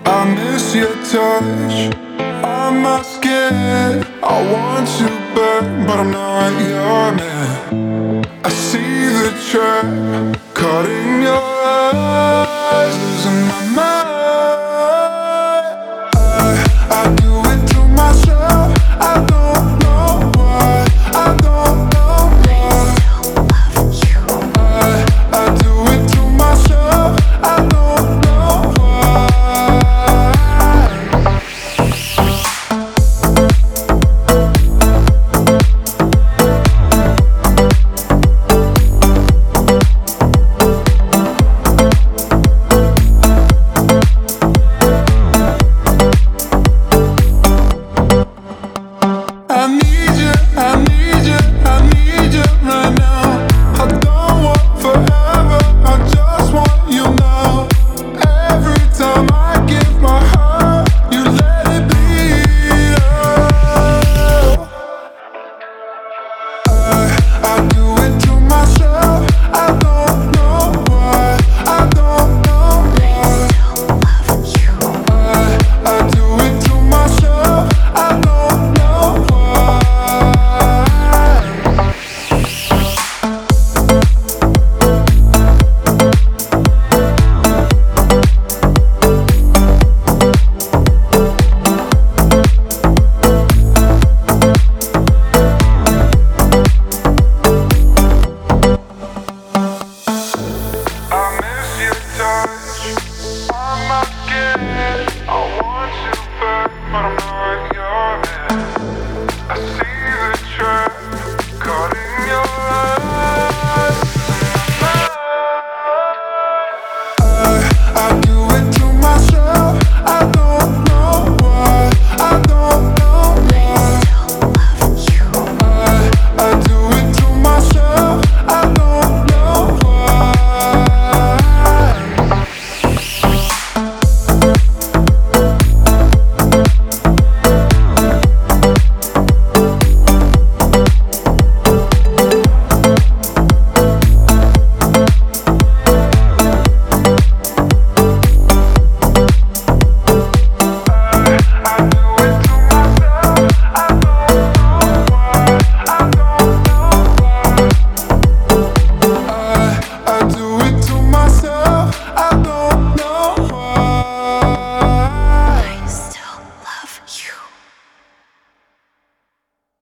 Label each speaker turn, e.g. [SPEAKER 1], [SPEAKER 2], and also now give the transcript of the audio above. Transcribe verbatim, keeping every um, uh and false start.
[SPEAKER 1] I miss your touch on my skin. I want you back, but I'm not your man. I see the trap caught in your eyes, losing my mind. I, I do it to myself. I don't know why. I don't know why. I, I do it to myself. I don't know why. I need you, I need you, I need you right now. I don't want forever, I just want you now. Every time I give my heart, you let it bleed out. I, I do it to myself, I don't know why. I don't know why. I, I do it to myself, I don't know why. I miss your touch